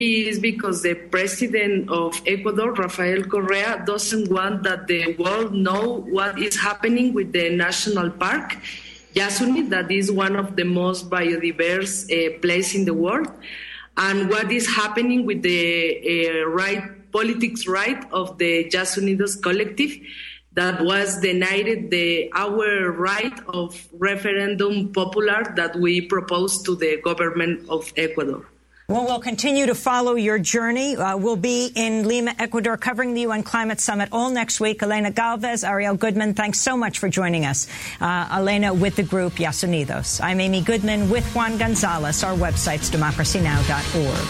is because the president of Ecuador, Rafael Correa, doesn't want that the world know what is happening with the national park, Yasuni, that is one of the most biodiverse places in the world, and what is happening with the politics right of the Yasunidos collective that was denied our right of referendum popular that we proposed to the government of Ecuador. Well, we'll continue to follow your journey. We'll be in Lima, Ecuador, covering the UN Climate Summit all next week. Elena Galvez, Ariel Goodman, thanks so much for joining us. Elena with the group Yasunidos. I'm Amy Goodman with Juan Gonzalez. Our website's democracynow.org.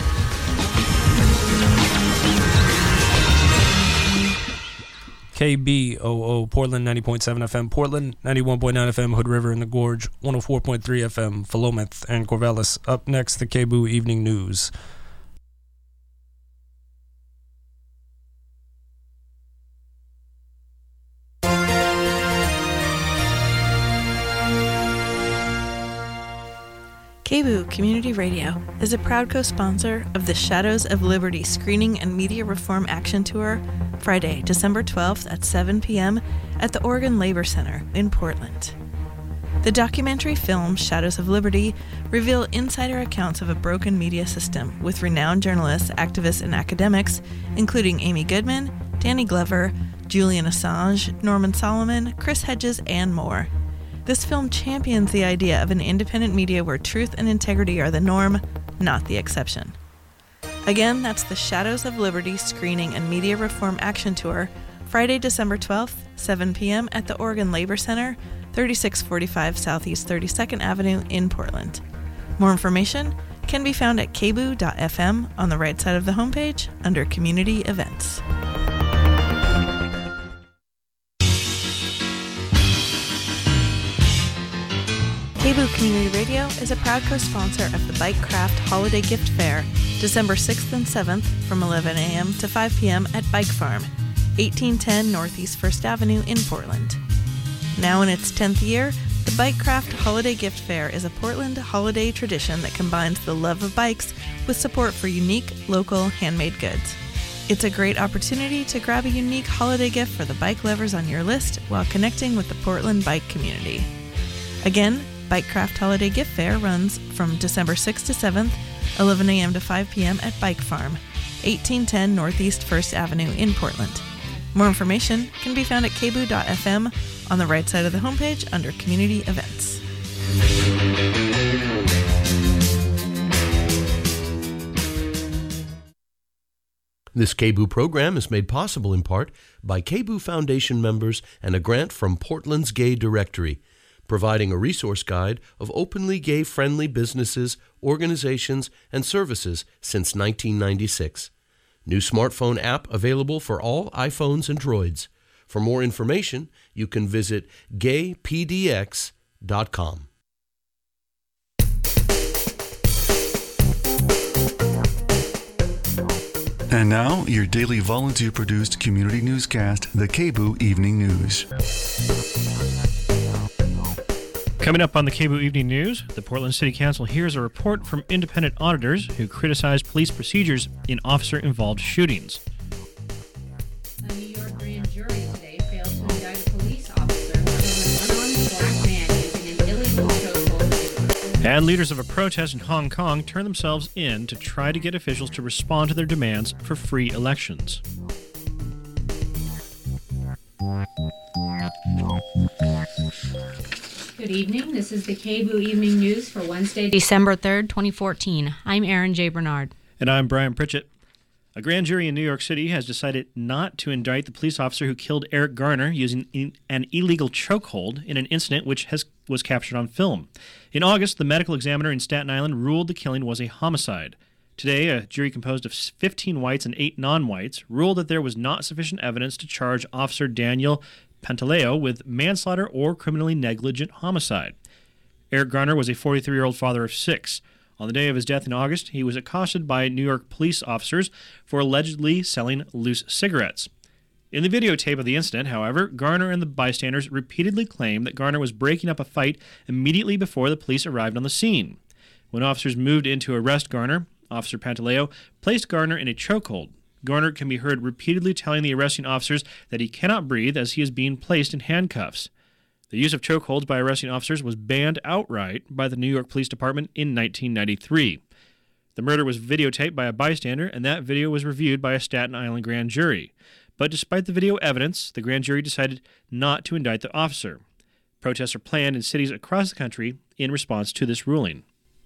KBOO, Portland 90.7 FM, Portland 91.9 FM, Hood River and the Gorge, 104.3 FM, Philomath and Corvallis. Up next, the KBOO Evening News. KBOO Community Radio is a proud co-sponsor of the Shadows of Liberty Screening and Media Reform Action Tour, Friday, December 12th at 7 p.m. at the Oregon Labor Center in Portland. The documentary film Shadows of Liberty reveal insider accounts of a broken media system with renowned journalists, activists, and academics, including Amy Goodman, Danny Glover, Julian Assange, Norman Solomon, Chris Hedges, and more. This film champions the idea of an independent media where truth and integrity are the norm, not the exception. Again, that's the Shadows of Liberty Screening and Media Reform Action Tour, Friday, December 12th, 7 p.m. at the Oregon Labor Center, 3645 Southeast 32nd Avenue in Portland. More information can be found at kboo.fm on the right side of the homepage under Community Events. KBOO Community Radio is a proud co-sponsor of the Bikecraft Holiday Gift Fair, December 6th and 7th from 11 a.m. to 5 p.m. at Bike Farm, 1810 Northeast 1st Avenue in Portland. Now in its 10th year, the Bikecraft Holiday Gift Fair is a Portland holiday tradition that combines the love of bikes with support for unique, local, handmade goods. It's a great opportunity to grab a unique holiday gift for the bike lovers on your list while connecting with the Portland bike community. Again, Bikecraft Holiday Gift Fair runs from December 6th to 7th, 11 a.m. to 5 p.m. at Bike Farm, 1810 Northeast 1st Avenue in Portland. More information can be found at kboo.fm on the right side of the homepage under Community Events. This KBOO program is made possible in part by KBOO Foundation members and a grant from Portland's Gay Directory, providing a resource guide of openly gay-friendly businesses, organizations, and services since 1996. New smartphone app available for all iPhones and Droids. For more information, you can visit gaypdx.com. And now, your daily volunteer-produced community newscast, the KBOO Evening News. Coming up on the KBOO Evening News, the Portland City Council hears a report from independent auditors who criticized police procedures in officer-involved shootings. A New York grand jury today failed to indict a police officer for killing an unarmed black man using an illegal chokehold. And leaders of a protest in Hong Kong turned themselves in to try to get officials to respond to their demands for free elections. Good evening. This is the KBOO Evening News for Wednesday, December 3rd, 2014. I'm Erin J. Bernard. And I'm Brian Pritchett. A grand jury in New York City has decided not to indict the police officer who killed Eric Garner using an illegal chokehold in an incident which was captured on film. In August, the medical examiner in Staten Island ruled the killing was a homicide. Today, a jury composed of 15 whites and 8 non-whites ruled that there was not sufficient evidence to charge Officer Daniel Pantaleo with manslaughter or criminally negligent homicide. Eric Garner was a 43-year-old father of 6. On the day of his death in August, he was accosted by New York police officers for allegedly selling loose cigarettes. In the videotape of the incident, however, Garner and the bystanders repeatedly claimed that Garner was breaking up a fight immediately before the police arrived on the scene. When officers moved in to arrest Garner, Officer Pantaleo, placed Garner in a chokehold. Garner can be heard repeatedly telling the arresting officers that he cannot breathe as he is being placed in handcuffs. The use of chokeholds by arresting officers was banned outright by the New York Police Department in 1993. The murder was videotaped by a bystander, and that video was reviewed by a Staten Island grand jury. But despite the video evidence, the grand jury decided not to indict the officer. Protests are planned in cities across the country in response to this ruling.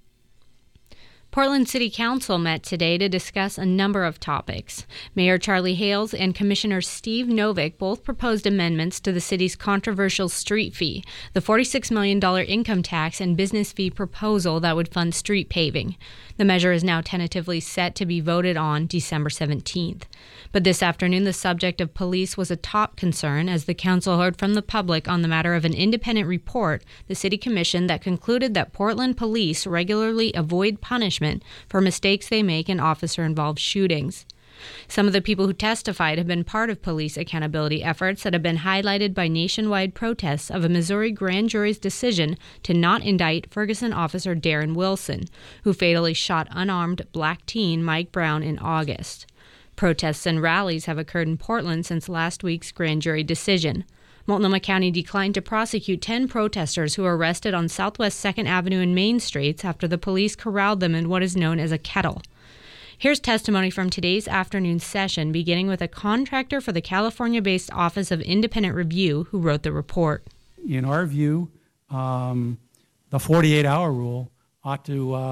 Portland City Council met today to discuss a number of topics. Mayor Charlie Hales and Commissioner Steve Novick both proposed amendments to the city's controversial street fee, the $46 million income tax and business fee proposal that would fund street paving. The measure is now tentatively set to be voted on December 17th. But this afternoon, the subject of police was a top concern as the council heard from the public on the matter of an independent report the city commissioned that concluded that Portland police regularly avoid punishment for mistakes they make in officer-involved shootings. Some of the people who testified have been part of police accountability efforts that have been highlighted by nationwide protests of a Missouri grand jury's decision to not indict Ferguson officer Darren Wilson, who fatally shot unarmed black teen Mike Brown in August. Protests and rallies have occurred in Portland since last week's grand jury decision. Multnomah County declined to prosecute 10 protesters who were arrested on Southwest 2nd Avenue and Main Streets after the police corralled them in what is known as a kettle. Here's testimony from today's afternoon session, beginning with a contractor for the California-based Office of Independent Review who wrote the report. In our view, the 48-hour rule ought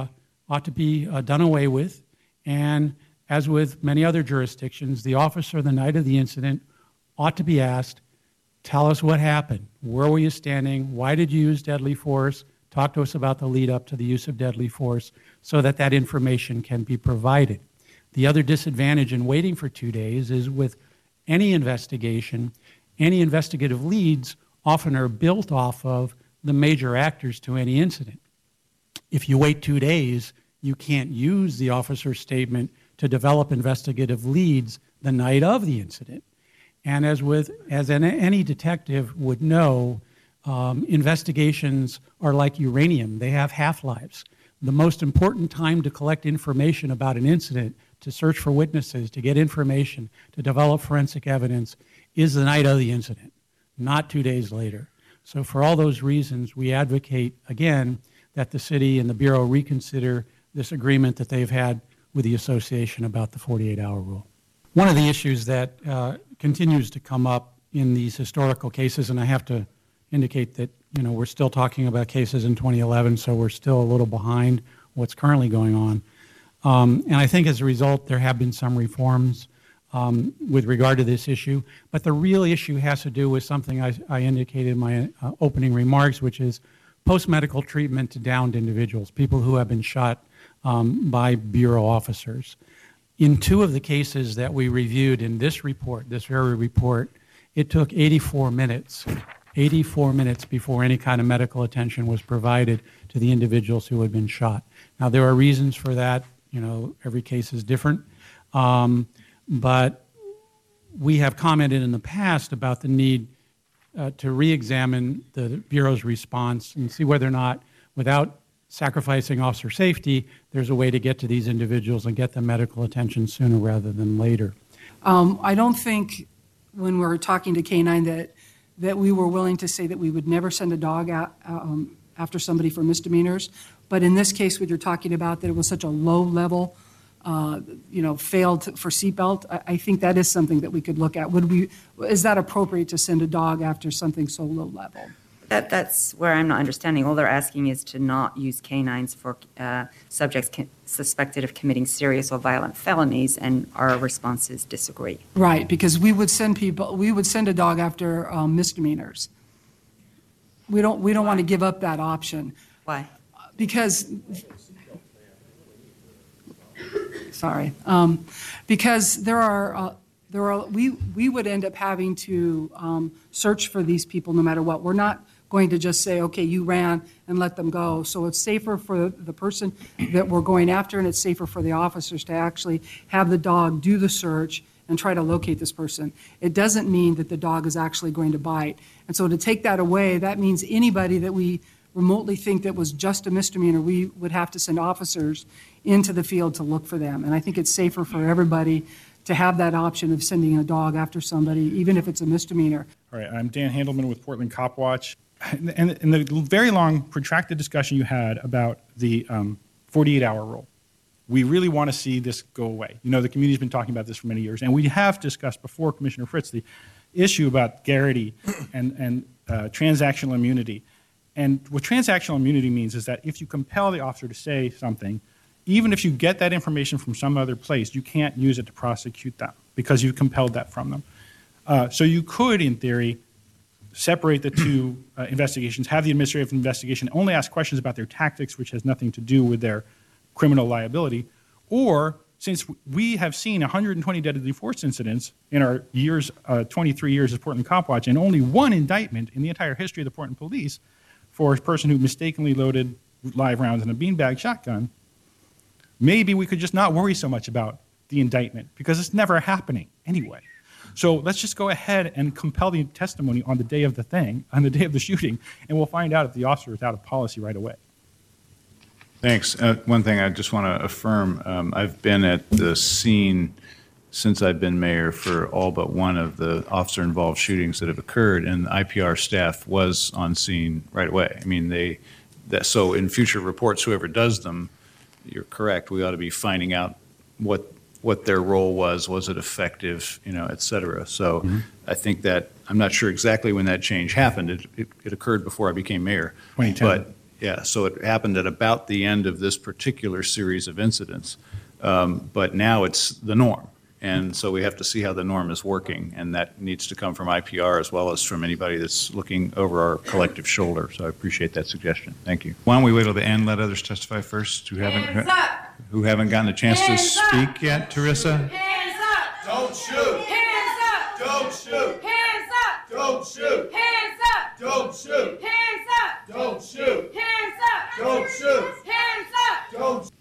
to be done away with, and as with many other jurisdictions, the officer the night of the incident ought to be asked, tell us what happened. Where were you standing? Why did you use deadly force? Talk to us about the lead up to the use of deadly force so that that information can be provided. The other disadvantage in waiting for 2 days is with any investigation, any investigative leads often are built off of the major actors to any incident. If you wait 2 days, you can't use the officer's statement to develop investigative leads the night of the incident. And as any detective would know, investigations are like uranium. They have half-lives. The most important time to collect information about an incident, to search for witnesses, to get information, to develop forensic evidence, is the night of the incident, not 2 days later. So for all those reasons, we advocate, again, that the city and the Bureau reconsider this agreement that they've had with the association about the 48-hour rule. One of the issues that continues to come up in these historical cases, and I have to indicate that we're still talking about cases in 2011, so we're still a little behind what's currently going on. And I think as a result, there have been some reforms with regard to this issue. But the real issue has to do with something I indicated in my opening remarks, which is post-medical treatment to downed individuals, people who have been shot by Bureau officers. In 2 of the cases that we reviewed in this report, this very report, it took 84 minutes before any kind of medical attention was provided to the individuals who had been shot. Now, there are reasons for that. Every case is different. But we have commented in the past about the need to re-examine the Bureau's response and see whether or not, without sacrificing officer safety, there's a way to get to these individuals and get them medical attention sooner rather than later. I don't think when we're talking to K-9 that we were willing to say that we would never send a dog out after somebody for misdemeanors. But in this case, what you're talking about, that it was such a low level, failed for seatbelt, I think that is something that we could look at. Is that appropriate to send a dog after something so low level? That's where I'm not understanding. All they're asking is to not use canines for subjects suspected of committing serious or violent felonies, and our responses disagree. Right, because we would send a dog after misdemeanors. We don't want to give up that option. Why? Because we would end up having to search for these people no matter what. We're not going to just say, okay, you ran and let them go. So it's safer for the person that we're going after, and it's safer for the officers to actually have the dog do the search and try to locate this person. It doesn't mean that the dog is actually going to bite. And so to take that away, that means anybody that we remotely think that was just a misdemeanor, we would have to send officers into the field to look for them. And I think it's safer for everybody to have that option of sending a dog after somebody, even if it's a misdemeanor. All right, I'm Dan Handelman with Portland Cop Watch. And in the very long, protracted discussion you had about the 48-hour rule, we really want to see this go away. You know, the community's been talking about this for many years, and we have discussed before, Commissioner Fritz, the issue about Garrity and transactional immunity. And what transactional immunity means is that if you compel the officer to say something, even if you get that information from some other place, you can't use it to prosecute them because you've compelled that from them. So you could, in theory, separate the two investigations, have the administrative investigation, only ask questions about their tactics, which has nothing to do with their criminal liability. Or, since we have seen 120 deadly force incidents in our 23 years of Portland Cop Watch, and only one indictment in the entire history of the Portland Police for a person who mistakenly loaded live rounds in a beanbag shotgun, maybe we could just not worry so much about the indictment because it's never happening anyway. So let's just go ahead and compel the testimony on the day of the thing, on the day of the shooting, and we'll find out if the officer is out of policy right away. Thanks. One thing I just want to affirm, I've been at the scene since I've been mayor for all but one of the officer-involved shootings that have occurred, and the IPR staff was on scene right away. I mean, so in future reports, whoever does them, you're correct, we ought to be finding out what their role was it effective, et cetera. So I think that, I'm not sure exactly when that change happened. It occurred before I became mayor. 2010. But yeah, so it happened at about the end of this particular series of incidents. But now it's the norm. And so we have to see how the norm is working, and that needs to come from IPR as well as from anybody that's looking over our collective shoulder. So I appreciate that suggestion. Thank you. Why don't we wait till the end, let others testify first who haven't gotten a chance to speak yet? Teresa? Hands up! Don't shoot! Hands up! Don't shoot! Hands up! Don't shoot! Hands up! Don't shoot! Hands up! Don't shoot! Hands up! Don't shoot! Hands up! Don't.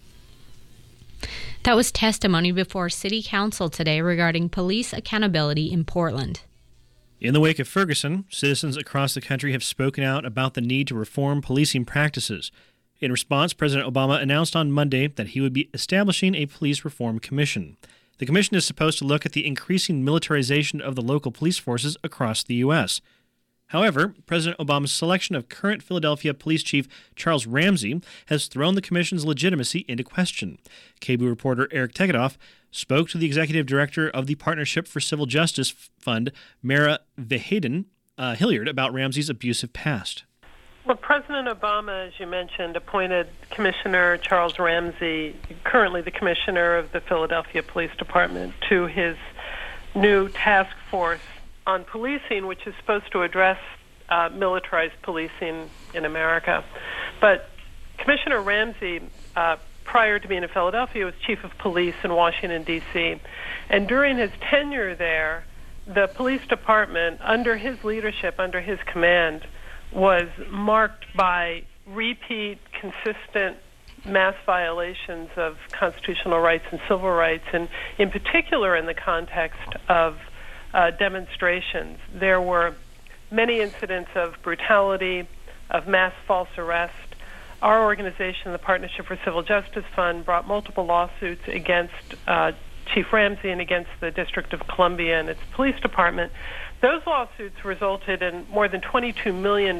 That was testimony before City Council today regarding police accountability in Portland. In the wake of Ferguson, citizens across the country have spoken out about the need to reform policing practices. In response, President Obama announced on Monday that he would be establishing a police reform commission. The commission is supposed to look at the increasing militarization of the local police forces across the U.S. However, President Obama's selection of current Philadelphia Police Chief Charles Ramsey has thrown the commission's legitimacy into question. KBOO reporter Eric Tegedoff spoke to the executive director of the Partnership for Civil Justice Fund, Mara Vaheden Hilliard, about Ramsey's abusive past. Well, President Obama, as you mentioned, appointed Commissioner Charles Ramsey, currently the commissioner of the Philadelphia Police Department, to his new task force on policing, which is supposed to address militarized policing in America. But Commissioner Ramsey, prior to being in Philadelphia, was chief of police in Washington, D.C. And during his tenure there, the police department, under his leadership, under his command, was marked by repeat, consistent mass violations of constitutional rights and civil rights, and in particular in the context of demonstrations. There were many incidents of brutality, of mass false arrest. Our organization, the Partnership for Civil Justice Fund, brought multiple lawsuits against Chief Ramsey and against the District of Columbia and its police department. Those lawsuits resulted in more than $22 million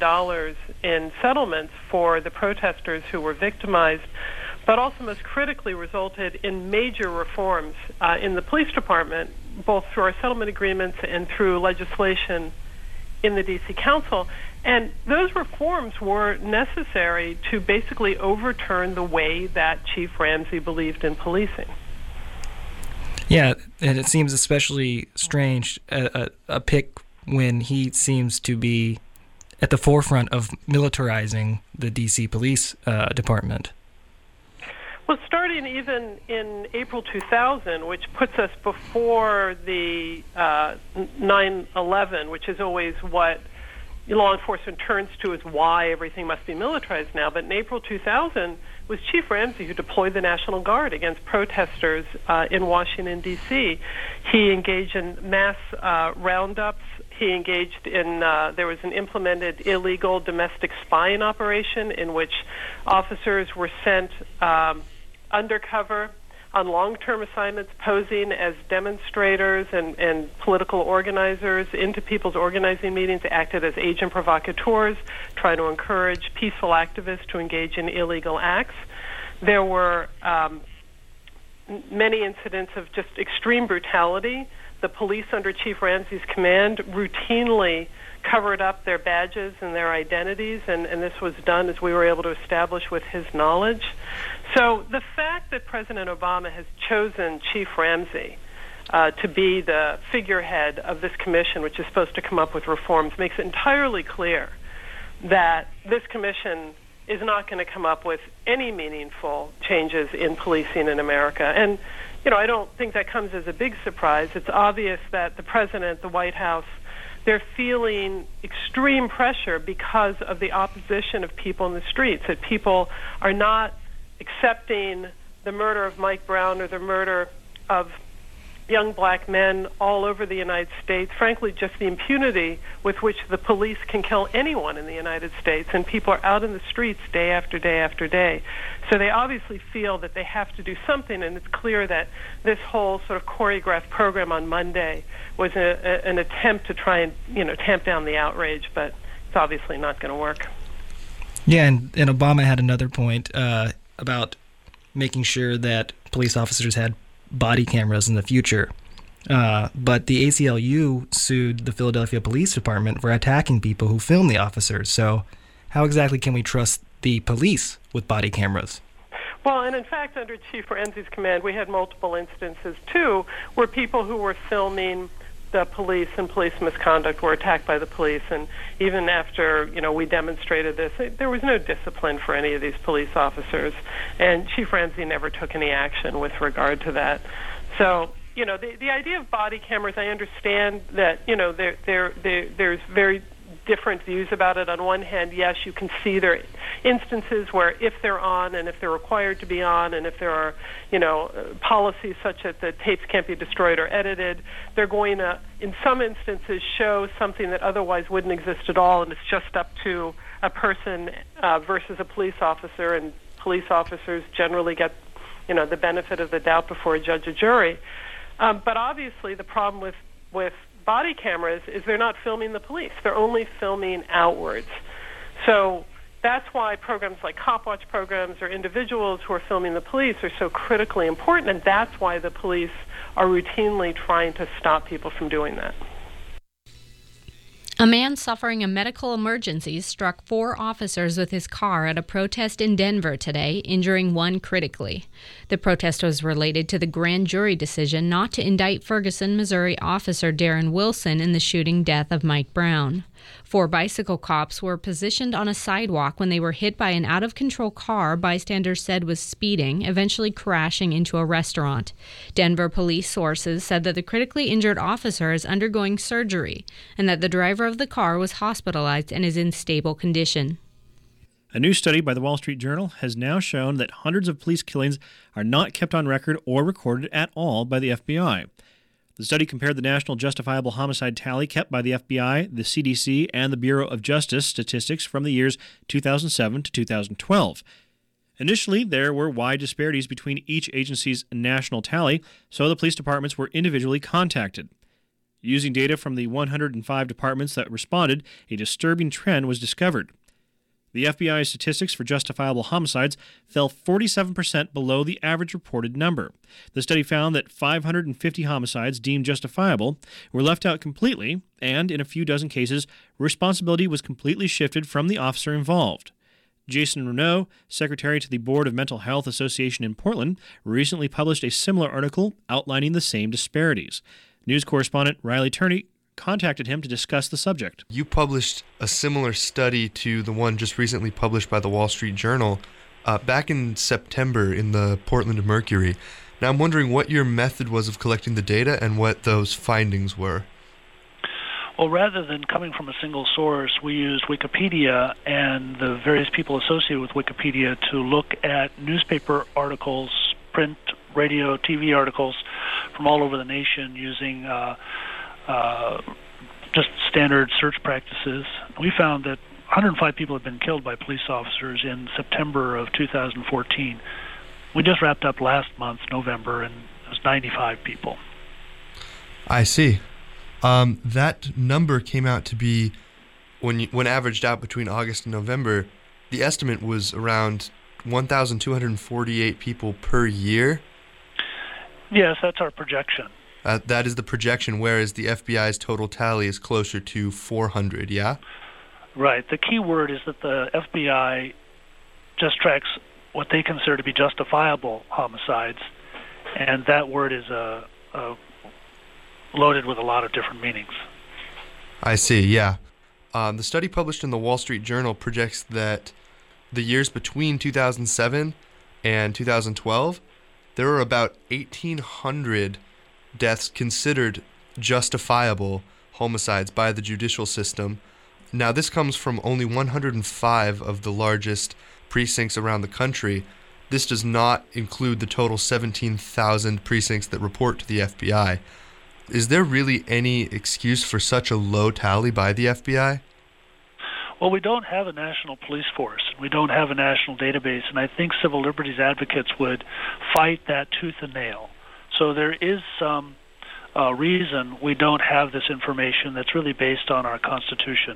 in settlements for the protesters who were victimized, but also most critically resulted in major reforms in the police department, both through our settlement agreements and through legislation in the D.C. Council. And those reforms were necessary to basically overturn the way that Chief Ramsey believed in policing. Yeah, and it seems especially strange, a pick when he seems to be at the forefront of militarizing the D.C. Police Department. Well, starting even in April 2000, which puts us before the 9/11, which is always what law enforcement turns to as why everything must be militarized now. But in April 2000, it was Chief Ramsey who deployed the National Guard against protesters in Washington, D.C. He engaged in mass roundups he engaged in, there was an implemented illegal domestic spying operation in which officers were sent undercover on long-term assignments, posing as demonstrators and political organizers into people's organizing meetings, acted as agent provocateurs, trying to encourage peaceful activists to engage in illegal acts. There were many incidents of just extreme brutality. The police under Chief Ramsey's command routinely covered up their badges and their identities, and this was done, as we were able to establish, with his knowledge. So the fact that President Obama has chosen Chief Ramsey to be the figurehead of this commission, which is supposed to come up with reforms, makes it entirely clear that this commission is not going to come up with any meaningful changes in policing in America. And, I don't think that comes as a big surprise. It's obvious that the President, the White House, they're feeling extreme pressure because of the opposition of people in the streets, that people are not accepting the murder of Mike Brown or the murder of young black men all over the United States, frankly, just the impunity with which the police can kill anyone in the United States, and people are out in the streets day after day after day. So they obviously feel that they have to do something, and it's clear that this whole sort of choreographed program on Monday was an attempt to try and, tamp down the outrage, but it's obviously not going to work. Yeah, and Obama had another point about making sure that police officers had body cameras in the future. But the ACLU sued the Philadelphia Police Department for attacking people who filmed the officers. So how exactly can we trust the police with body cameras? Well, and in fact, under Chief Ramsey's command, we had multiple instances, too, where people who were filming the police and police misconduct were attacked by the police. And even after, we demonstrated this, there was no discipline for any of these police officers. And Chief Ramsey never took any action with regard to that. So, the idea of body cameras, I understand that, there's very different views about it. On one hand, yes, you can see there are instances where if they're on and if they're required to be on and if there are, policies such that the tapes can't be destroyed or edited, they're going to, in some instances, show something that otherwise wouldn't exist at all, and it's just up to a person versus a police officer, and police officers generally get, the benefit of the doubt before a judge or jury. But obviously the problem with body cameras is they're not filming the police. They're only filming outwards. So that's why programs like Cop Watch programs or individuals who are filming the police are so critically important, and that's why the police are routinely trying to stop people from doing that. A man suffering a medical emergency struck 4 officers with his car at a protest in Denver today, injuring 1 critically. The protest was related to the grand jury decision not to indict Ferguson, Missouri officer Darren Wilson in the shooting death of Mike Brown. 4 bicycle cops were positioned on a sidewalk when they were hit by an out-of-control car bystanders said was speeding, eventually crashing into a restaurant. Denver police sources said that the critically injured officer is undergoing surgery and that the driver of the car was hospitalized and is in stable condition. A new study by the Wall Street Journal has now shown that hundreds of police killings are not kept on record or recorded at all by the FBI. The study compared the national justifiable homicide tally kept by the FBI, the CDC, and the Bureau of Justice statistics from the years 2007 to 2012. Initially, there were wide disparities between each agency's national tally, so the police departments were individually contacted. Using data from the 105 departments that responded, a disturbing trend was discovered. The FBI's statistics for justifiable homicides fell 47% below the average reported number. The study found that 550 homicides deemed justifiable were left out completely, and in a few dozen cases, responsibility was completely shifted from the officer involved. Jason Renaud, secretary to the Board of Mental Health Association in Portland, recently published a similar article outlining the same disparities. News correspondent Riley Turney contacted him to discuss the subject. You published a similar study to the one just recently published by the Wall Street Journal back in September in the Portland Mercury. Now I'm wondering what your method was of collecting the data and what those findings were. Well, rather than coming from a single source, we used Wikipedia and the various people associated with Wikipedia to look at newspaper articles, print, radio, TV articles from all over the nation using just standard search practices. We found that 105 people had been killed by police officers in September of 2014. We just wrapped up last month, November, and it was 95 people. I see. That number came out to be, when averaged out between August and November, the estimate was around 1,248 people per year. Yes, that's our projection. That is the projection, whereas the FBI's total tally is closer to 400, yeah? Right. The key word is that the FBI just tracks what they consider to be justifiable homicides, and that word is loaded with a lot of different meanings. I see, yeah. The study published in the Wall Street Journal projects that the years between 2007 and 2012, there were about 1,800 deaths considered justifiable homicides by the judicial system. Now, this comes from only 105 of the largest precincts around the country. This does not include the total 17,000 precincts that report to the FBI. Is there really any excuse for such a low tally by the FBI? Well, we don't have a national police force. We don't have a national database, and I think civil liberties advocates would fight that tooth and nail. So there is some reason we don't have this information that's really based on our Constitution.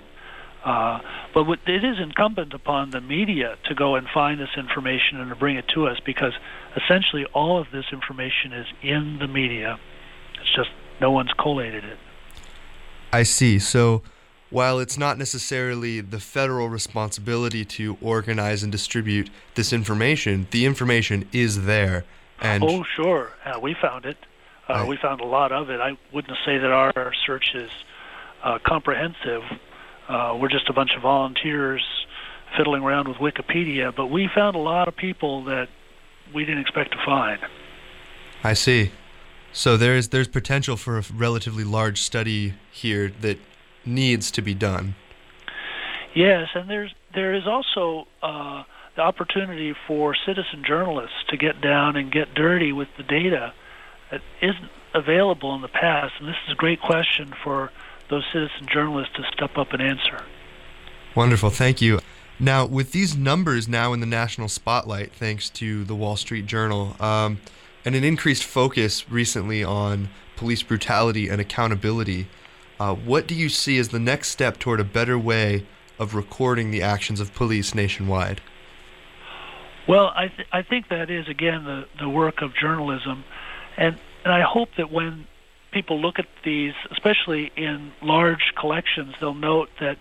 But it is incumbent upon the media to go and find this information and to bring it to us, because essentially all of this information is in the media. It's just no one's collated it. I see. So while it's not necessarily the federal responsibility to organize and distribute this information, the information is there. And oh, sure. We found it. We found a lot of it. I wouldn't say that our search is comprehensive. We're just a bunch of volunteers fiddling around with Wikipedia, but we found a lot of people that we didn't expect to find. I see. So there's potential for a relatively large study here that needs to be done. Yes, and there is also the opportunity for citizen journalists to get down and get dirty with the data that isn't available in the past, and this is a great question for those citizen journalists to step up and answer. Wonderful, thank you. Now, with these numbers now in the national spotlight, thanks to the Wall Street Journal, and an increased focus recently on police brutality and accountability, what do you see as the next step toward a better way of recording the actions of police nationwide? Well, I think that is, again, the work of journalism, and I hope that when people look at these, especially in large collections, they'll note that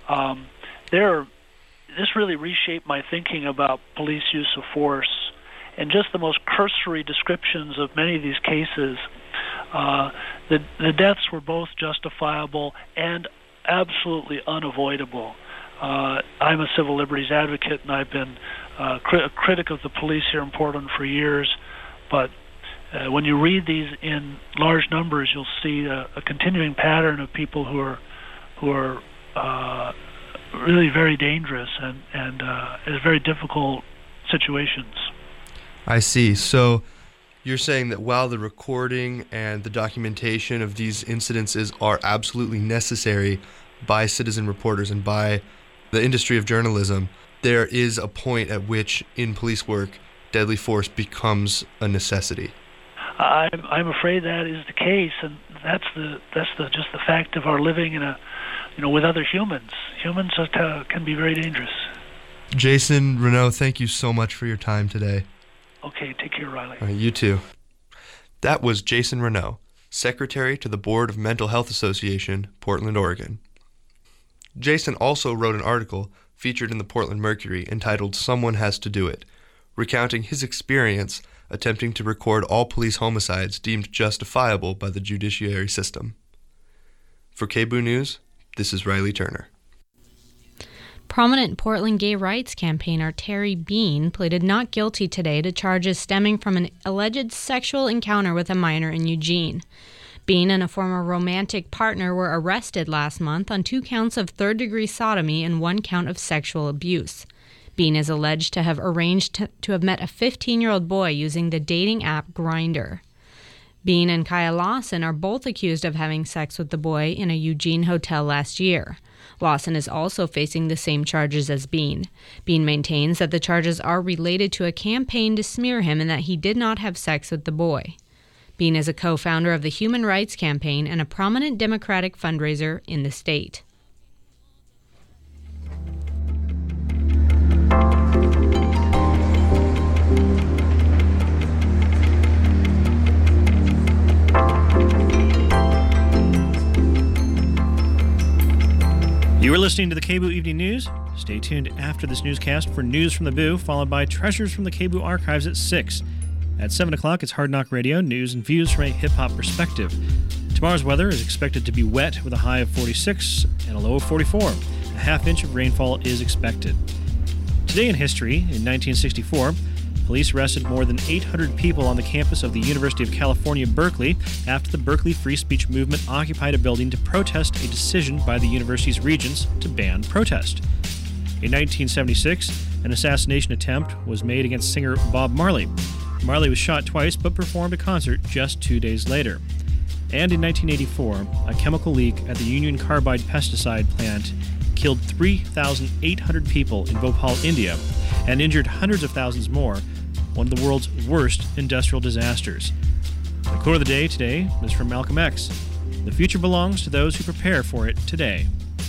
this really reshaped my thinking about police use of force, and just the most cursory descriptions of many of these cases. The deaths were both justifiable and absolutely unavoidable. I'm a civil liberties advocate, and I've been a critic of the police here in Portland for years, but when you read these in large numbers, you'll see a continuing pattern of people who are really very dangerous and in very difficult situations. I see. So you're saying that while the recording and the documentation of these incidences are absolutely necessary by citizen reporters and by the industry of journalism, there is a point at which in police work deadly force becomes a necessity. I'm afraid that is the case, and that's just the fact of our living in with other humans. Humans can be very dangerous. Jason Renaud, thank you so much for your time today. Okay, take care, Riley. All right, you too. That was Jason Renaud, Secretary to the Board of Mental Health Association, Portland, Oregon. Jason also wrote an article featured in the Portland Mercury entitled "Someone Has to Do It," recounting his experience attempting to record all police homicides deemed justifiable by the judiciary system. For KBOO News, this is Riley Turner. Prominent Portland gay rights campaigner Terry Bean pleaded not guilty today to charges stemming from an alleged sexual encounter with a minor in Eugene. Bean and a former romantic partner were arrested last month on 2 counts of third-degree sodomy and 1 count of sexual abuse. Bean is alleged to have arranged to have met a 15-year-old boy using the dating app Grindr. Bean and Kaya Lawson are both accused of having sex with the boy in a Eugene hotel last year. Lawson is also facing the same charges as Bean. Bean maintains that the charges are related to a campaign to smear him and that he did not have sex with the boy. Bean is a co-founder of the Human Rights Campaign and a prominent Democratic fundraiser in the state. You are listening to the KBOO Evening News. Stay tuned after this newscast for News from the Boo, followed by Treasures from the KBOO Archives at 6. At 7 o'clock, it's Hard Knock Radio, news and views from a hip-hop perspective. Tomorrow's weather is expected to be wet with a high of 46 and a low of 44. A half inch of rainfall is expected. Today in history, in 1964, police arrested more than 800 people on the campus of the University of California, Berkeley, after the Berkeley Free Speech Movement occupied a building to protest a decision by the university's regents to ban protest. In 1976, an assassination attempt was made against singer Bob Marley. Marley was shot twice but performed a concert just 2 days later. And in 1984, a chemical leak at the Union Carbide pesticide plant killed 3,800 people in Bhopal, India, and injured hundreds of thousands more, one of the world's worst industrial disasters. The quote of the day today is from Malcolm X. The future belongs to those who prepare for it today.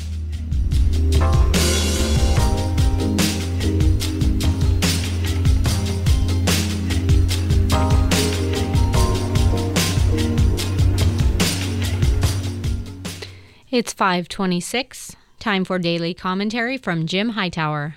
It's 5:26. Time for daily commentary from Jim Hightower.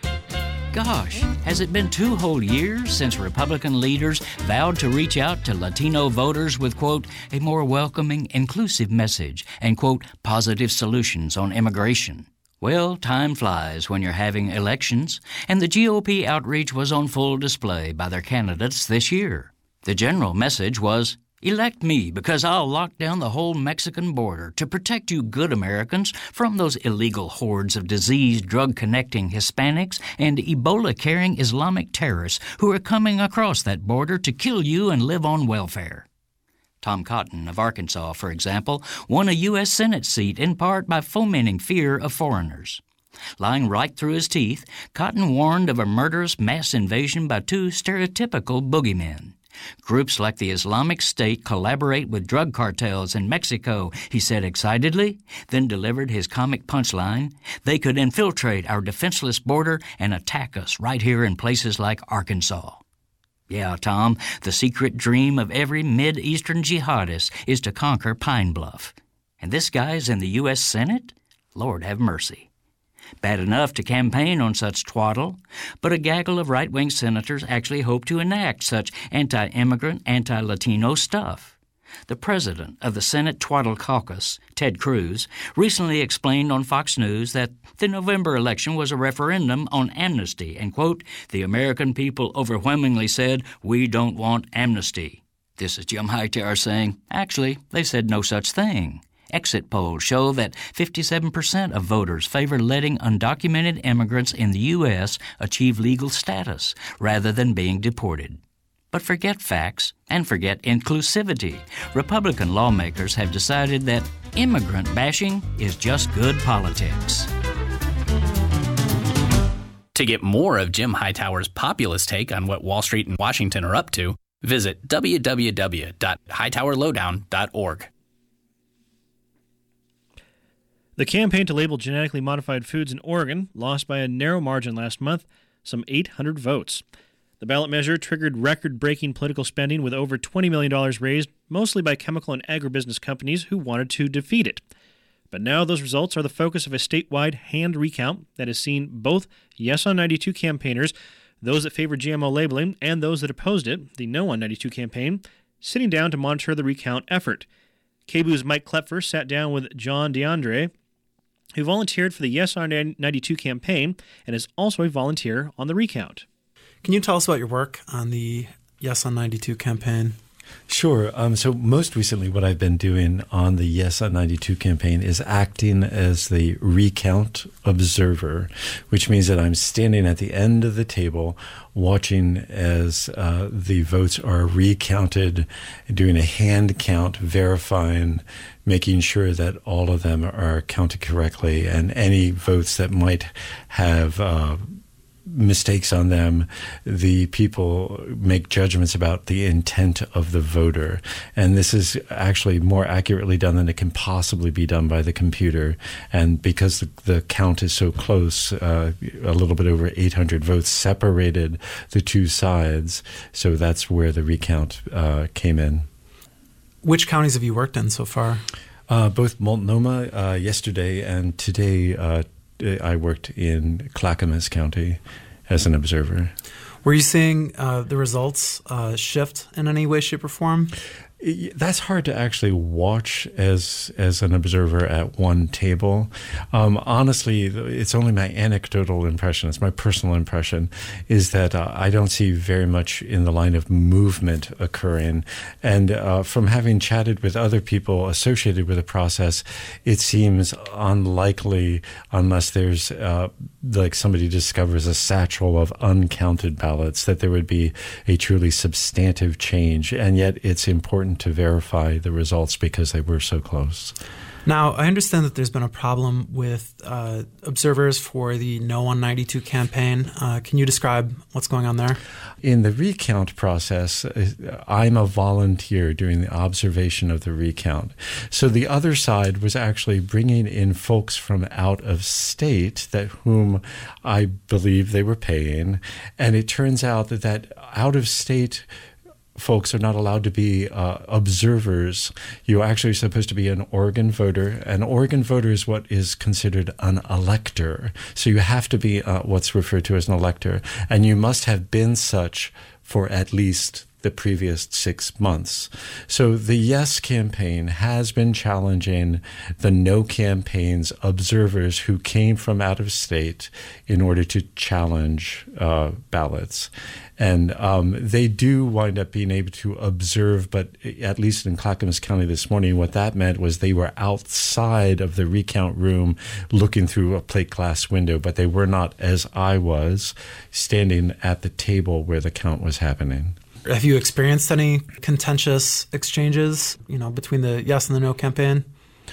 Gosh, has it been 2 whole years since Republican leaders vowed to reach out to Latino voters with, quote, a more welcoming, inclusive message and, quote, positive solutions on immigration? Well, time flies when you're having elections, and the GOP outreach was on full display by their candidates this year. The general message was, elect me because I'll lock down the whole Mexican border to protect you good Americans from those illegal hordes of diseased, drug-connecting Hispanics and Ebola-carrying Islamic terrorists who are coming across that border to kill you and live on welfare. Tom Cotton of Arkansas, for example, won a U.S. Senate seat in part by fomenting fear of foreigners. Lying right through his teeth, Cotton warned of a murderous mass invasion by 2 stereotypical boogeymen. Groups like the Islamic State collaborate with drug cartels in Mexico, he said excitedly, then delivered his comic punchline. They could infiltrate our defenseless border and attack us right here in places like Arkansas. Yeah, Tom, the secret dream of every Mid-Eastern jihadist is to conquer Pine Bluff. And this guy's in the U.S. Senate? Lord have mercy. Bad enough to campaign on such twaddle, but a gaggle of right-wing senators actually hope to enact such anti-immigrant, anti-Latino stuff. The president of the Senate Twaddle Caucus, Ted Cruz, recently explained on Fox News that the November election was a referendum on amnesty and, quote, the American people overwhelmingly said, we don't want amnesty. This is Jim Hightower saying, actually, they said no such thing. Exit polls show that 57% of voters favor letting undocumented immigrants in the U.S. achieve legal status rather than being deported. But forget facts and forget inclusivity. Republican lawmakers have decided that immigrant bashing is just good politics. To get more of Jim Hightower's populist take on what Wall Street and Washington are up to, visit www.hightowerlowdown.org. The campaign to label genetically modified foods in Oregon lost by a narrow margin last month, some 800 votes. The ballot measure triggered record-breaking political spending with over $20 million raised, mostly by chemical and agribusiness companies who wanted to defeat it. But now those results are the focus of a statewide hand recount that has seen both Yes on 92 campaigners, those that favored GMO labeling, and those that opposed it, the No on 92 campaign, sitting down to monitor the recount effort. KBOO's Mike Klepfer sat down with John DeAndre, who volunteered for the Yes on 92 campaign and is also a volunteer on the recount. Can you tell us about your work on the Yes on 92 campaign? Sure. So most recently what I've been doing on the Yes on 92 campaign is acting as the recount observer, which means that I'm standing at the end of the table watching as the votes are recounted, doing a hand count, verifying, making sure that all of them are counted correctly, and any votes that might have mistakes on them, the people make judgments about the intent of the voter. And this is actually more accurately done than it can possibly be done by the computer. And because the count is so close, a little bit over 800 votes separated the two sides. So that's where the recount came in. Which counties have you worked in so far? Both Multnomah yesterday, and today I worked in Clackamas County as an observer. Were you seeing the results shift in any way, shape, or form? That's hard to actually watch as an observer at one table. Honestly, it's only my anecdotal impression. It's my personal impression is that I don't see very much in the line of movement occurring. And from having chatted with other people associated with the process, it seems unlikely unless there's like somebody discovers a satchel of uncounted ballots that there would be a truly substantive change. And yet it's important to verify the results because they were so close. Now, I understand that there's been a problem with observers for the No on 92 campaign. Can you describe what's going on there? In the recount process, I'm a volunteer doing the observation of the recount. So the other side was actually bringing in folks from out of state that whom I believe they were paying. And it turns out that out of state folks are not allowed to be observers. You're actually supposed to be an Oregon voter. An Oregon voter is what is considered an elector. So you have to be what's referred to as an elector. And you must have been such for at least the previous 6 months. So the Yes campaign has been challenging the No campaign's observers who came from out of state in order to challenge ballots. And they do wind up being able to observe, but at least in Clackamas County this morning, what that meant was they were outside of the recount room looking through a plate glass window, but they were not, as I was, standing at the table where the count was happening. Have you experienced any contentious exchanges, between the Yes and the No campaign?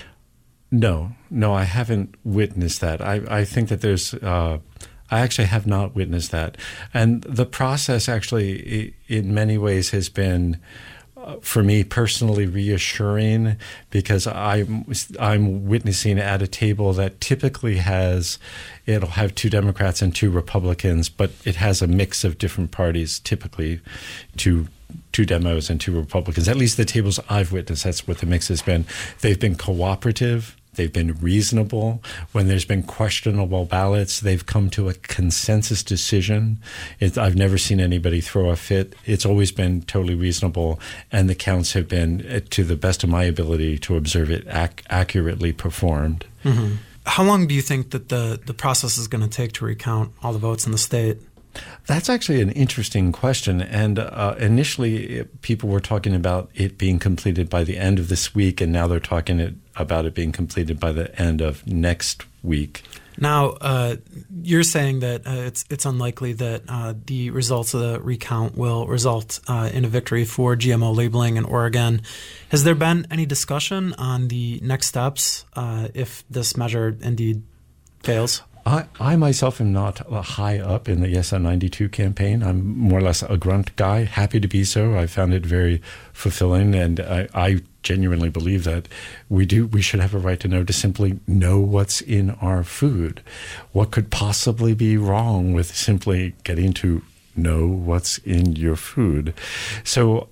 No, I haven't witnessed that. I think that there's... I actually have not witnessed that. And the process actually, in many ways, has been, for me personally, reassuring because I'm witnessing at a table that typically it'll have 2 Democrats and 2 Republicans, but it has a mix of different parties, typically two Demos and 2 Republicans. At least the tables I've witnessed, that's what the mix has been. They've been cooperative. They've been reasonable. When there's been questionable ballots, they've come to a consensus decision. I've never seen anybody throw a fit. It's always been totally reasonable, and the counts have been, to the best of my ability to observe it, accurately performed. Mm-hmm. How long do you think that the process is going to take to recount all the votes in the state? That's actually an interesting question. And initially, people were talking about it being completed by the end of this week, and now they're talking about it being completed by the end of next week. Now, you're saying that it's unlikely that the results of the recount will result in a victory for GMO labeling in Oregon. Has there been any discussion on the next steps if this measure indeed fails? I myself am not high up in the Yes on 92 campaign. I'm more or less a grunt guy, happy to be so. I found it very fulfilling, and I genuinely believe that we should have a right to simply know what's in our food. What could possibly be wrong with simply getting to know what's in your food? So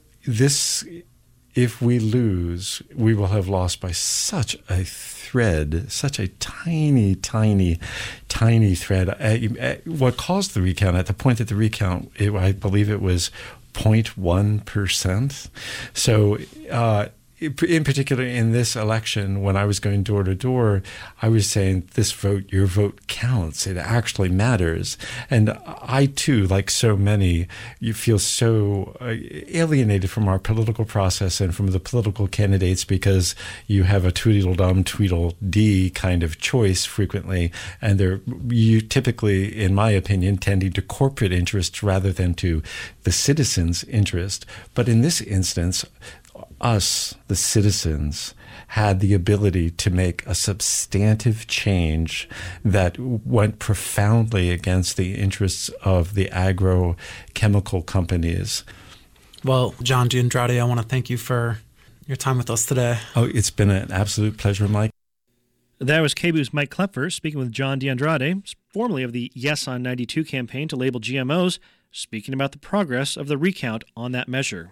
if we lose, we will have lost by such a thread, such a tiny, tiny, tiny thread. What caused the recount, at the point that the recount, I believe it was 0.1%. So in particular in this election, when I was going door to door, I was saying, this vote, your vote counts. It actually matters. And I, too, like so many, you feel so alienated from our political process and from the political candidates because you have a Tweedledum, Tweedledee kind of choice frequently. And you typically, in my opinion, tending to corporate interests rather than to the citizens' interest. But in this instance, us, the citizens, had the ability to make a substantive change that went profoundly against the interests of the agrochemical companies. Well, John D'Andrade, I want to thank you for your time with us today. Oh, it's been an absolute pleasure, Mike. That was KBOO's Mike Klepfer speaking with John D'Andrade, formerly of the Yes on 92 campaign to label GMOs, speaking about the progress of the recount on that measure.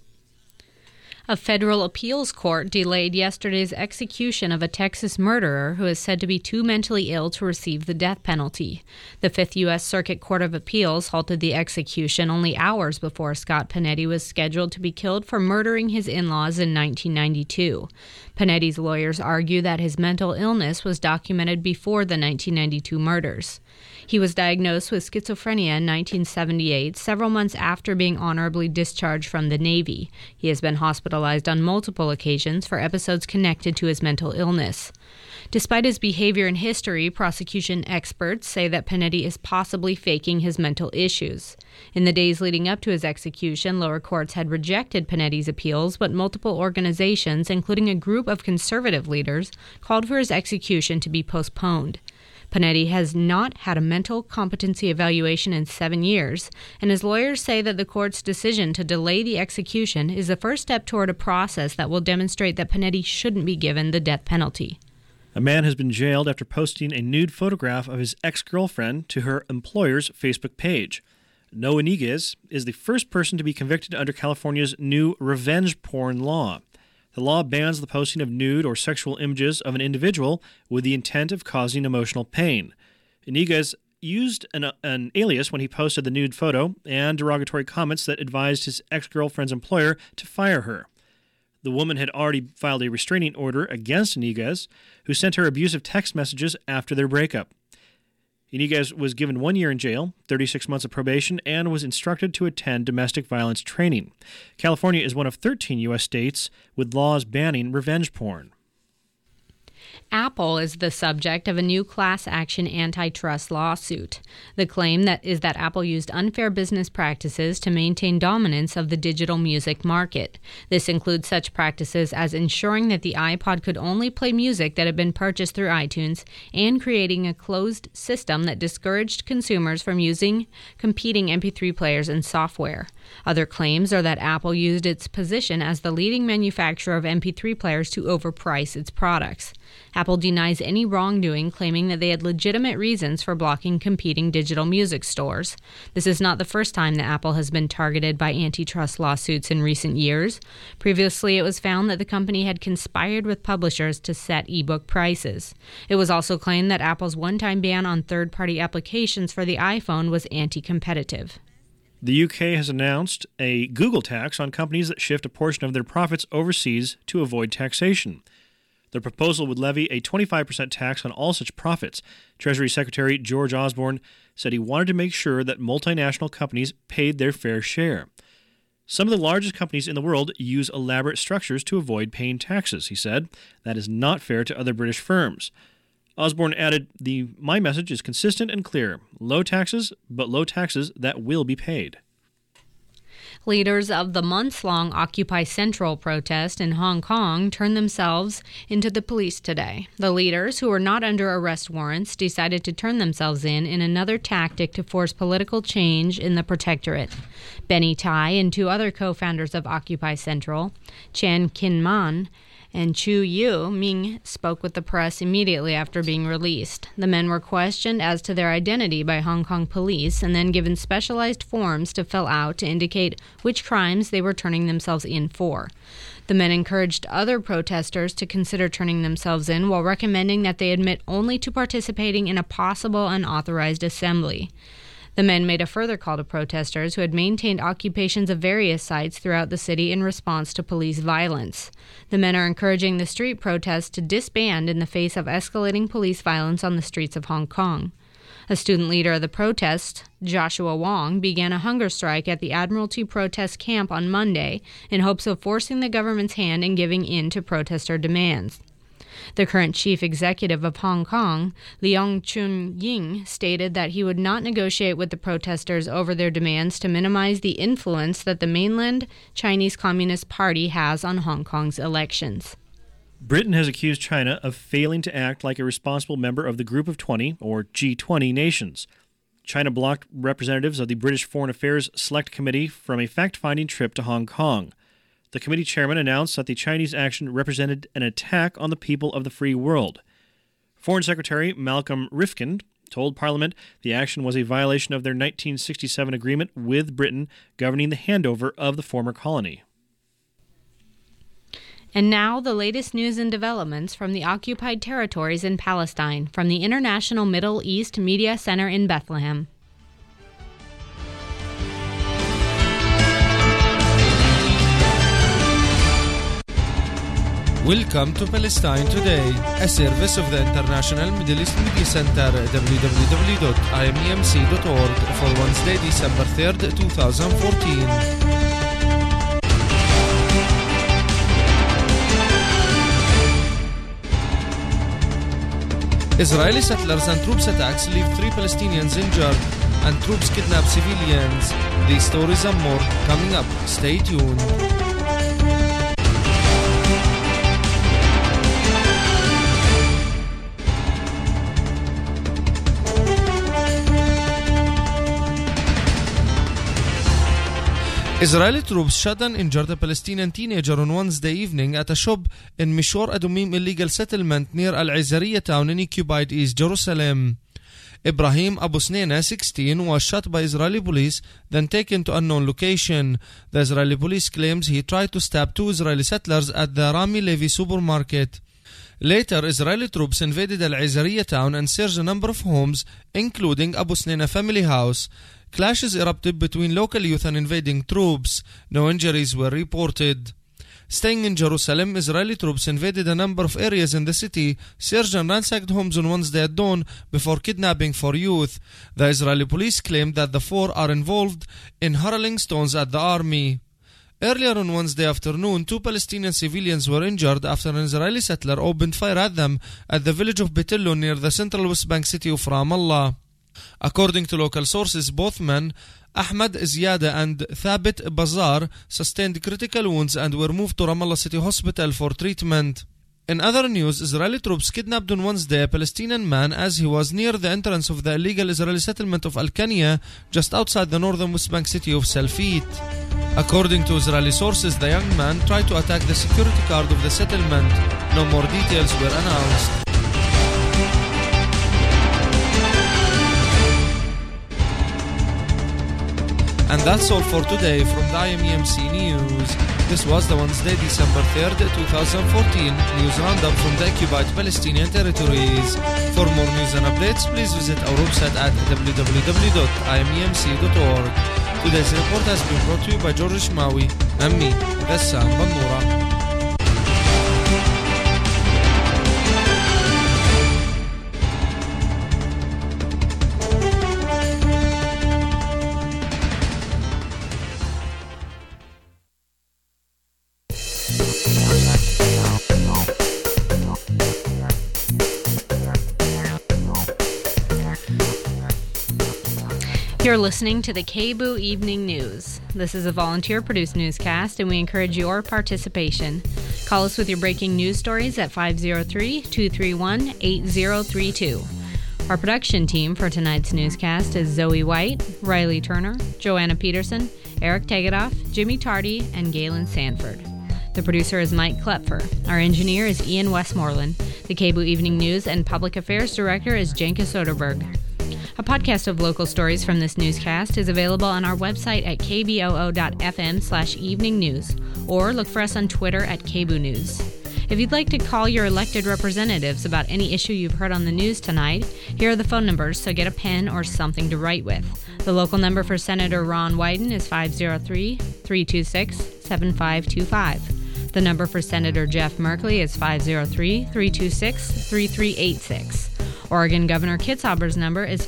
A federal appeals court delayed yesterday's execution of a Texas murderer who is said to be too mentally ill to receive the death penalty. The Fifth U.S. Circuit Court of Appeals halted the execution only hours before Scott Panetti was scheduled to be killed for murdering his in-laws in 1992. Panetti's lawyers argue that his mental illness was documented before the 1992 murders. He was diagnosed with schizophrenia in 1978, several months after being honorably discharged from the Navy. He has been hospitalized on multiple occasions for episodes connected to his mental illness. Despite his behavior and history, prosecution experts say that Panetti is possibly faking his mental issues. In the days leading up to his execution, lower courts had rejected Panetti's appeals, but multiple organizations, including a group of conservative leaders, called for his execution to be postponed. Panetti has not had a mental competency evaluation in 7 years, and his lawyers say that the court's decision to delay the execution is the first step toward a process that will demonstrate that Panetti shouldn't be given the death penalty. A man has been jailed after posting a nude photograph of his ex-girlfriend to her employer's Facebook page. Noah Iniguez is the first person to be convicted under California's new revenge porn law. The law bans the posting of nude or sexual images of an individual with the intent of causing emotional pain. Iniguez used an alias when he posted the nude photo and derogatory comments that advised his ex-girlfriend's employer to fire her. The woman had already filed a restraining order against Iniguez, who sent her abusive text messages after their breakup. Iniguez was given 1 year in jail, 36 months of probation, and was instructed to attend domestic violence training. California is one of 13 U.S. states with laws banning revenge porn. Apple is the subject of a new class action antitrust lawsuit. The claim is that Apple used unfair business practices to maintain dominance of the digital music market. This includes such practices as ensuring that the iPod could only play music that had been purchased through iTunes and creating a closed system that discouraged consumers from using competing MP3 players and software. Other claims are that Apple used its position as the leading manufacturer of MP3 players to overprice its products. Apple denies any wrongdoing, claiming that they had legitimate reasons for blocking competing digital music stores. This is not the first time that Apple has been targeted by antitrust lawsuits in recent years. Previously, it was found that the company had conspired with publishers to set ebook prices. It was also claimed that Apple's one-time ban on third-party applications for the iPhone was anti-competitive. The UK has announced a Google tax on companies that shift a portion of their profits overseas to avoid taxation. The proposal would levy a 25% tax on all such profits. Treasury Secretary George Osborne said he wanted to make sure that multinational companies paid their fair share. Some of the largest companies in the world use elaborate structures to avoid paying taxes, he said. That is not fair to other British firms. Osborne added, my message is consistent and clear. Low taxes, but low taxes that will be paid. Leaders of the months-long Occupy Central protest in Hong Kong turned themselves into the police today. The leaders, who were not under arrest warrants, decided to turn themselves in another tactic to force political change in the protectorate. Benny Tai and two other co-founders of Occupy Central, Chan Kin-man and Chu Yu Ming, spoke with the press immediately after being released. The men were questioned as to their identity by Hong Kong police and then given specialized forms to fill out to indicate which crimes they were turning themselves in for. The men encouraged other protesters to consider turning themselves in while recommending that they admit only to participating in a possible unauthorized assembly. The men made a further call to protesters who had maintained occupations of various sites throughout the city in response to police violence. The men are encouraging the street protests to disband in the face of escalating police violence on the streets of Hong Kong. A student leader of the protests, Joshua Wong, began a hunger strike at the Admiralty protest camp on Monday in hopes of forcing the government's hand in giving in to protester demands. The current chief executive of Hong Kong, Leung Chun-ying, stated that he would not negotiate with the protesters over their demands to minimize the influence that the mainland Chinese Communist Party has on Hong Kong's elections. Britain has accused China of failing to act like a responsible member of the Group of 20, or G20, nations. China blocked representatives of the British Foreign Affairs Select Committee from a fact-finding trip to Hong Kong. The committee chairman announced that the Chinese action represented an attack on the people of the free world. Foreign Secretary Malcolm Rifkind told Parliament the action was a violation of their 1967 agreement with Britain governing the handover of the former colony. And now, the latest news and developments from the occupied territories in Palestine from the International Middle East Media Center in Bethlehem. Welcome to Palestine Today, a service of the International Middle East Media Center, www.imemc.org, for Wednesday, December 3rd, 2014. Israeli settlers and troops attacks leave 3 Palestinians injured and troops kidnap civilians. These stories and more coming up. Stay tuned. Israeli troops shot and injured a Palestinian teenager on Wednesday evening at a shop in Mishor Adumim illegal settlement near Al-Izariya town in occupied East Jerusalem. Ibrahim Abu Snena, 16, was shot by Israeli police, then taken to unknown location. The Israeli police claims he tried to stab 2 Israeli settlers at the Rami Levi supermarket. Later, Israeli troops invaded Al-Izariya town and searched a number of homes, including Abu Snena family house. Clashes erupted between local youth and invading troops. No injuries were reported. Staying in Jerusalem, Israeli troops invaded a number of areas in the city, searched and ransacked homes on Wednesday at dawn before kidnapping 4 youth. The Israeli police claimed that the 4 are involved in hurling stones at the army. Earlier on Wednesday afternoon, 2 Palestinian civilians were injured after an Israeli settler opened fire at them at the village of Betillo near the central West Bank city of Ramallah. According to local sources, both men, Ahmad Ziyada and Thabit Bazar, sustained critical wounds and were moved to Ramallah City Hospital for treatment. In other news, Israeli troops kidnapped on Wednesday a Palestinian man as he was near the entrance of the illegal Israeli settlement of Al-Qania, just outside the northern West Bank city of Salfit. According to Israeli sources, the young man tried to attack the security guard of the settlement. No more details were announced. And that's all for today from the IMEMC News. This was the Wednesday, December 3rd, 2014 news roundup from the occupied Palestinian territories. For more news and updates, please visit our website at www.imemc.org. Today's report has been brought to you by George Shmawi and me, Ghassan Bannoura. You're listening to the KBOO Evening News. This is a volunteer-produced newscast, and we encourage your participation. Call us with your breaking news stories at 503-231-8032. Our production team for tonight's newscast is Zoe White, Riley Turner, Joanna Peterson, Eric Tegedoff, Jimmy Tardy, and Galen Sanford. The producer is Mike Klepfer. Our engineer is Ian Westmoreland. The KBOO Evening News and Public Affairs Director is Jenka Soderberg. A podcast of local stories from this newscast is available on our website at kboo.fm/evening news, or look for us on Twitter at KBOO News. If you'd like to call your elected representatives about any issue you've heard on the news tonight, here are the phone numbers, so get a pen or something to write with. The local number for Senator Ron Wyden is 503-326-7525. The number for Senator Jeff Merkley is 503-326-3386. Oregon Governor Kitzhaber's number is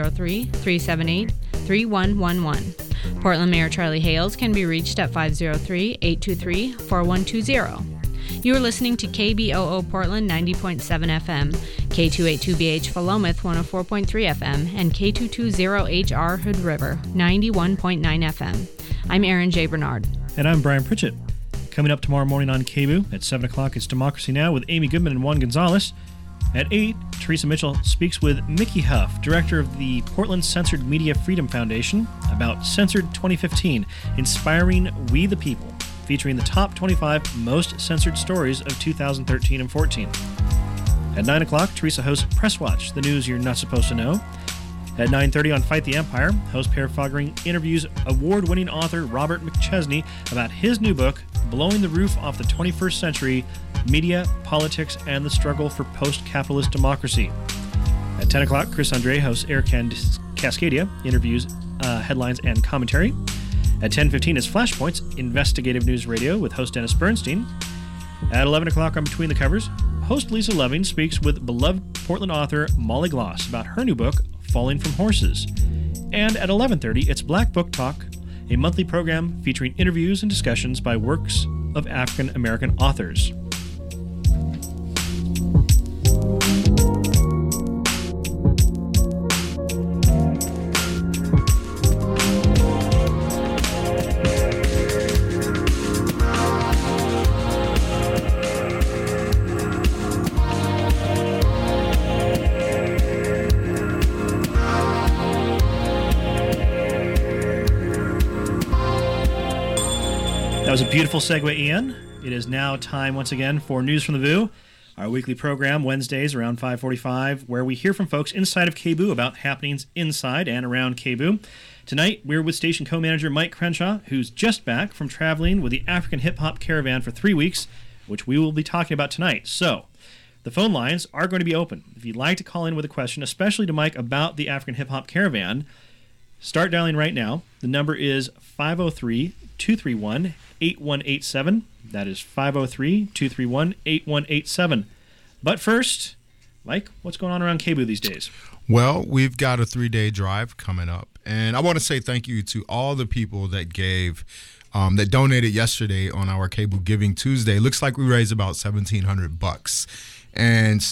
503-378-3111. Portland Mayor Charlie Hales can be reached at 503-823-4120. You are listening to KBOO Portland 90.7 FM, K282BH Philomath 104.3 FM, and K220HR Hood River 91.9 FM. I'm Erin J. Bernard. And I'm Brian Pritchett. Coming up tomorrow morning on KBOO at 7 o'clock, it's Democracy Now! With Amy Goodman and Juan Gonzalez. At 8, Teresa Mitchell speaks with Mickey Huff, director of the Portland Censored Media Freedom Foundation, about Censored 2015, Inspiring We the People, featuring the top 25 most censored stories of 2013 and 14. At 9 o'clock, Teresa hosts Press Watch, the news you're not supposed to know. At 9:30 on Fight the Empire, host Per Fogering interviews award-winning author Robert McChesney about his new book, Blowing the Roof Off the 21st Century, Media, Politics, and the Struggle for Post-Capitalist Democracy. At 10 o'clock, Chris Andre hosts Air Cascadia, interviews, headlines, and commentary. At 10:15 is Flashpoints, investigative news radio with host Dennis Bernstein. At 11 o'clock on Between the Covers, host Lisa Loving speaks with beloved Portland author Molly Gloss about her new book, Falling from Horses. And at 11:30, it's Black Book Talk, a monthly program featuring interviews and discussions by works of African American authors. That was a beautiful segue, Ian. It is now time once again for News from the VU, our weekly program Wednesdays around 5:45, where we hear from folks inside of KBOO about happenings inside and around KBOO. Tonight, we're with station co-manager Mike Crenshaw, who's just back from traveling with the African Hip Hop Caravan for 3 weeks, which we will be talking about tonight. So, the phone lines are going to be open. If you'd like to call in with a question, especially to Mike about the African Hip Hop Caravan, start dialing right now. The number is 503-231-8187. That is 503-231-8187. But first, Mike, what's going on around KBOO these days? Well, we've got a 3-day drive coming up. And I want to say thank you to all the people that gave, that donated yesterday on our KBOO Giving Tuesday. Looks like we raised about $1,700. And